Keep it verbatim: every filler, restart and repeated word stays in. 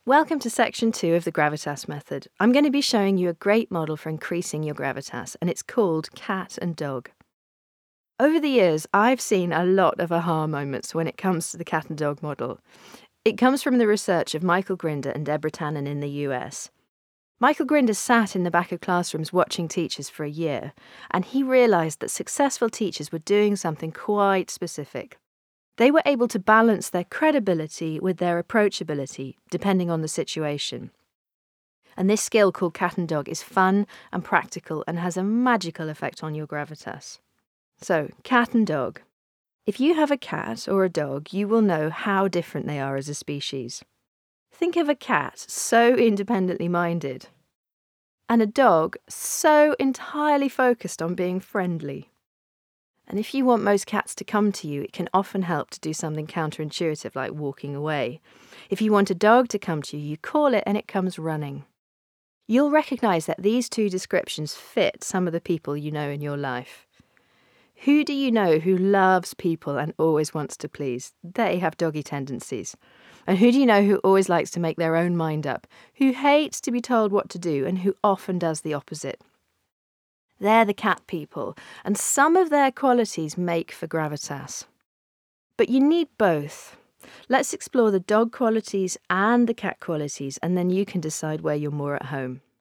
Welcome to section two of the gravitas method. I'm going to be showing you a great model for increasing your gravitas, and it's called cat and dog. Over the years, I've seen a lot of aha moments when it comes to the cat and dog model. It comes from the research of Michael Grinder and Deborah Tannen in the U S. Michael Grinder sat in the back of classrooms watching teachers for a year, and he realised that successful teachers were doing something quite specific. They were able to balance their credibility with their approachability, depending on the situation. And this skill called cat and dog is fun and practical and has a magical effect on your gravitas. So, cat and dog. If you have a cat or a dog, you will know how different they are as a species. Think of a cat so independently minded, and a dog so entirely focused on being friendly. And if you want most cats to come to you, it can often help to do something counterintuitive like walking away. If you want a dog to come to you, you call it and it comes running. You'll recognise that these two descriptions fit some of the people you know in your life. Who do you know who loves people and always wants to please? They have doggy tendencies. And who do you know who always likes to make their own mind up, who hates to be told what to do and who often does the opposite? They're the cat people, and some of their qualities make for gravitas. But you need both. Let's explore the dog qualities and the cat qualities, and then you can decide where you're more at home.